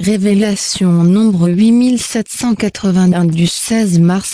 Révélation nombre 8781 du 16 mars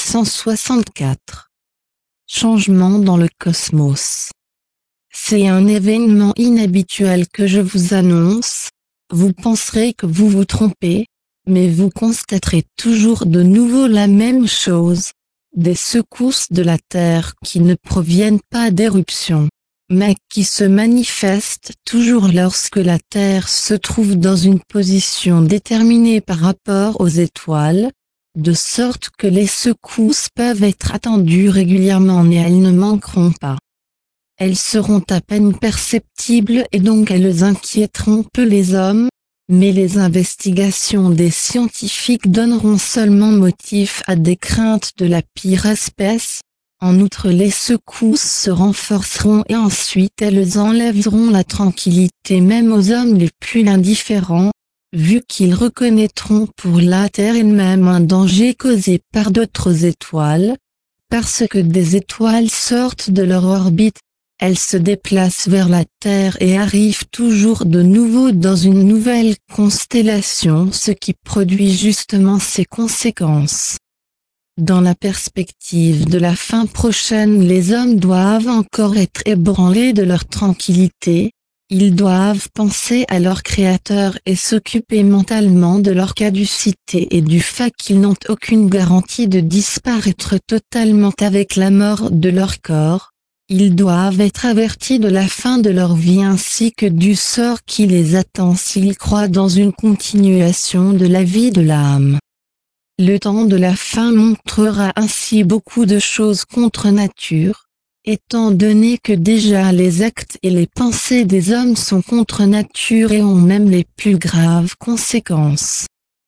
1964. Changement dans le cosmos. C'est un événement inhabituel que je vous annonce. Vous penserez que vous vous trompez, mais vous constaterez toujours de nouveau la même chose. Des secousses de la Terre qui ne proviennent pas d'éruptions, mais qui se manifestent toujours lorsque la Terre se trouve dans une position déterminée par rapport aux étoiles, de sorte que les secousses peuvent être attendues régulièrement et elles ne manqueront pas. Elles seront à peine perceptibles et donc elles inquiéteront peu les hommes, mais les investigations des scientifiques donneront seulement motif à des craintes de la pire espèce. En outre, les secousses se renforceront et ensuite elles enlèveront la tranquillité même aux hommes les plus indifférents, vu qu'ils reconnaîtront pour la Terre elle-même un danger causé par d'autres étoiles, parce que des étoiles sortent de leur orbite. Elles se déplacent vers la Terre et arrivent toujours de nouveau dans une nouvelle constellation, ce qui produit justement ces conséquences. Dans la perspective de la fin prochaine, les hommes doivent encore être ébranlés de leur tranquillité, ils doivent penser à leur Créateur et s'occuper mentalement de leur caducité et du fait qu'ils n'ont aucune garantie de disparaître totalement avec la mort de leur corps. Ils doivent être avertis de la fin de leur vie ainsi que du sort qui les attend s'ils croient dans une continuation de la vie de l'âme. Le temps de la fin montrera ainsi beaucoup de choses contre nature, étant donné que déjà les actes et les pensées des hommes sont contre nature et ont même les plus graves conséquences.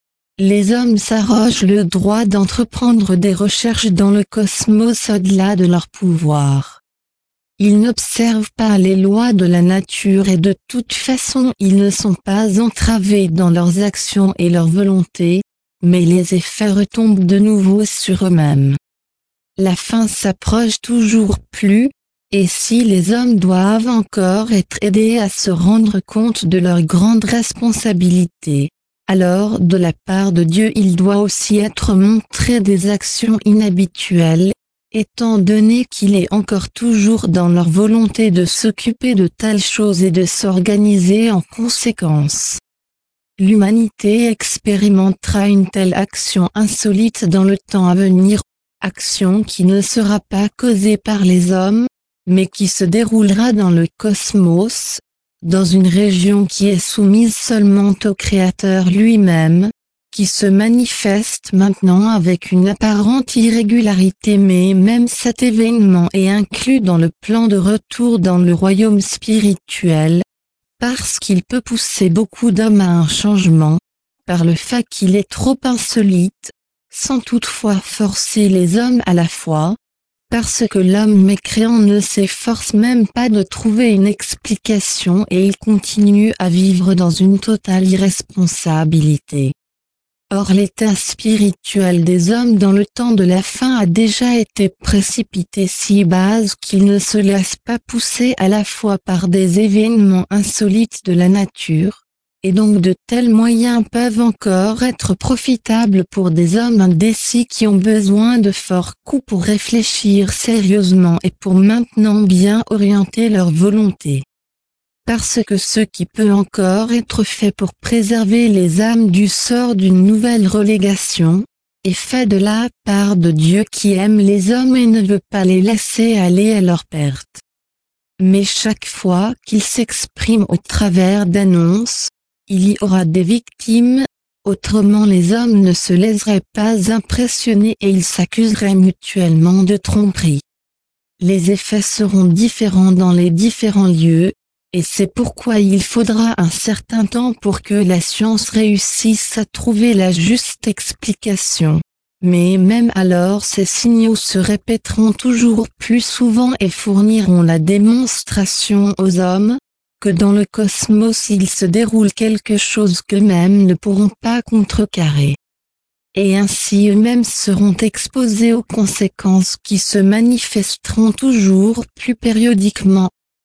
Les hommes s'arrogent le droit d'entreprendre des recherches dans le cosmos au-delà de leur pouvoir. Ils n'observent pas les lois de la nature et de toute façon ils ne sont pas entravés dans leurs actions et leurs volontés, mais les effets retombent de nouveau sur eux-mêmes. La fin s'approche toujours plus, et si les hommes doivent encore être aidés à se rendre compte de leur grande responsabilité, alors de la part de Dieu il doit aussi être montré des actions inhabituelles, étant donné qu'il est encore toujours dans leur volonté de s'occuper de telles choses et de s'organiser en conséquence. L'humanité expérimentera une telle action insolite dans le temps à venir, action qui ne sera pas causée par les hommes, mais qui se déroulera dans le cosmos, dans une région qui est soumise seulement au Créateur lui-même, qui se manifeste maintenant avec une apparente irrégularité, mais même cet événement est inclus dans le plan de retour dans le royaume spirituel, parce qu'il peut pousser beaucoup d'hommes à un changement, par le fait qu'il est trop insolite, sans toutefois forcer les hommes à la foi, parce que l'homme mécréant ne s'efforce même pas de trouver une explication et il continue à vivre dans une totale irresponsabilité. Or l'état spirituel des hommes dans le temps de la fin a déjà été précipité si bas qu'ils ne se laissent pas pousser à la fois par des événements insolites de la nature, et donc de tels moyens peuvent encore être profitables pour des hommes indécis qui ont besoin de forts coups pour réfléchir sérieusement et pour maintenant bien orienter leur volonté. Parce que ce qui peut encore être fait pour préserver les âmes du sort d'une nouvelle relégation, est fait de la part de Dieu qui aime les hommes et ne veut pas les laisser aller à leur perte. Mais chaque fois qu'il s'exprime au travers d'annonces, il y aura des victimes, autrement les hommes ne se laisseraient pas impressionner et ils s'accuseraient mutuellement de tromperie. Les effets seront différents dans les différents lieux, et c'est pourquoi il faudra un certain temps pour que la science réussisse à trouver la juste explication. Mais même alors ces signaux se répéteront toujours plus souvent et fourniront la démonstration aux hommes, que dans le cosmos il se déroule quelque chose qu'eux-mêmes ne pourront pas contrecarrer. Et ainsi eux-mêmes seront exposés aux conséquences qui se manifesteront toujours plus périodiquement.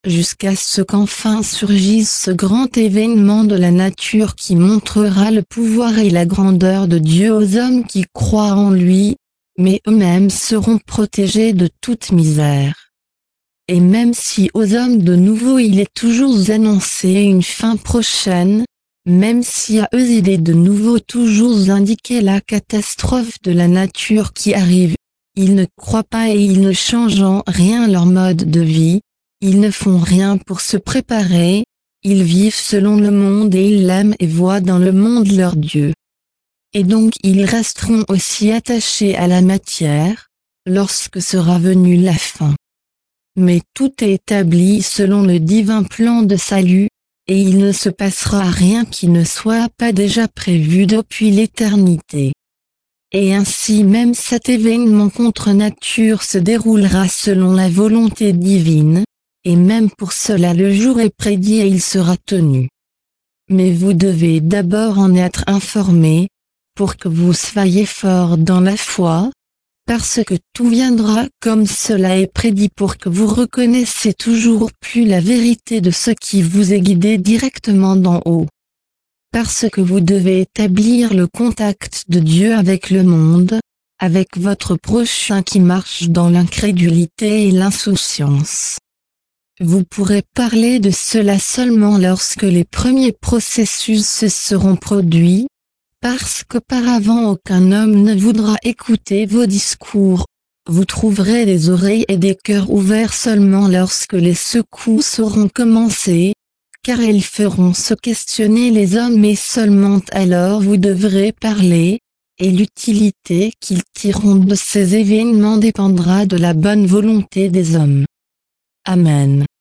jusqu'à ce qu'enfin surgisse ce grand événement de la nature qui montrera le pouvoir et la grandeur de Dieu aux hommes qui croient en lui, mais eux-mêmes seront protégés de toute misère. Et même si aux hommes de nouveau il est toujours annoncé une fin prochaine, même si à eux il est de nouveau toujours indiqué la catastrophe de la nature qui arrive, ils ne croient pas et ils ne changent en rien leur mode de vie, ils ne font rien pour se préparer, ils vivent selon le monde et ils l'aiment et voient dans le monde leur Dieu. Et donc ils resteront aussi attachés à la matière, lorsque sera venue la fin. Mais tout est établi selon le divin plan de salut, et il ne se passera rien qui ne soit pas déjà prévu depuis l'éternité. Et ainsi même cet événement contre nature se déroulera selon la volonté divine, et même pour cela le jour est prédit et il sera tenu. Mais vous devez d'abord en être informé, pour que vous soyez forts dans la foi, parce que tout viendra comme cela est prédit pour que vous reconnaissiez toujours plus la vérité de ce qui vous est guidé directement d'en haut. Parce que vous devez établir le contact de Dieu avec le monde, avec votre prochain qui marche dans l'incrédulité et l'insouciance. Vous pourrez parler de cela seulement lorsque les premiers processus se seront produits, parce qu'auparavant aucun homme ne voudra écouter vos discours. Vous trouverez des oreilles et des cœurs ouverts seulement lorsque les secousses auront commencé, car elles feront se questionner les hommes et seulement alors vous devrez parler, et l'utilité qu'ils tireront de ces événements dépendra de la bonne volonté des hommes. Amen.